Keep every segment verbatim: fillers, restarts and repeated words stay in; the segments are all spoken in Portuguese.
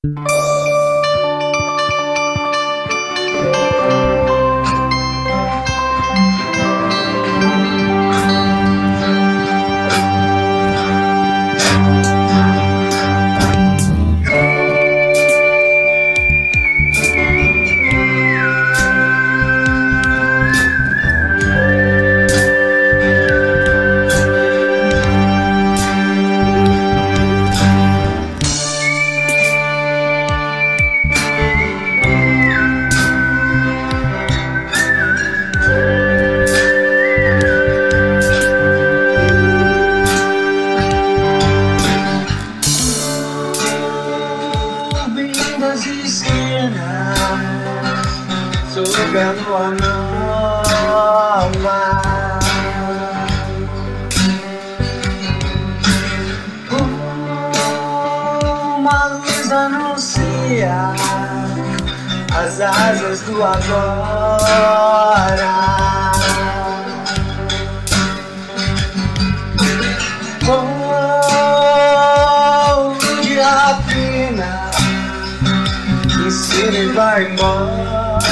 Sob a lua nova, uma luz anuncia as asas do agora. Oh, de rapina, ensina e vai embora.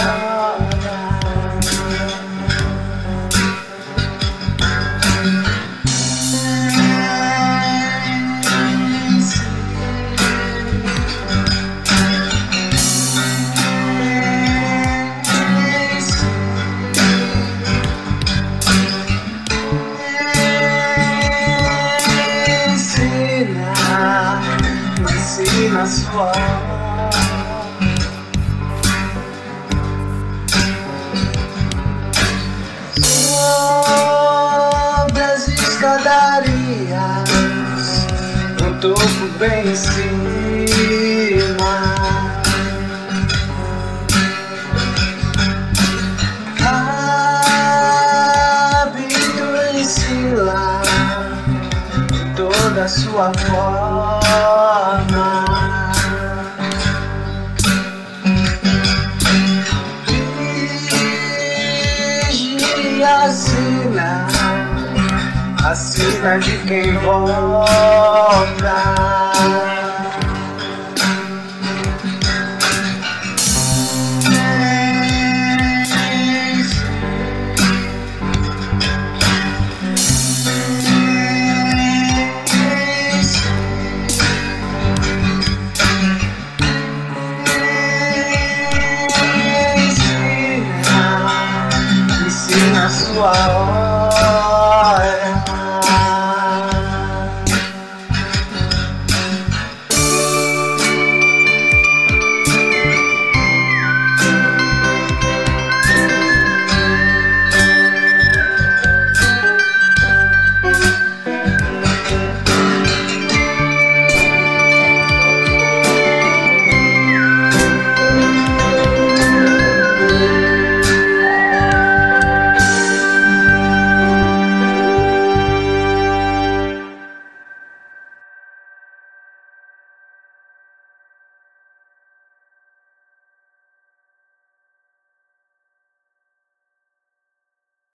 Ensina sua sobre as escadarias, no topo bem em cima, capítulo ensila toda a sua forma. Assina, assina de quem volta. Ensina, ensina sua hora.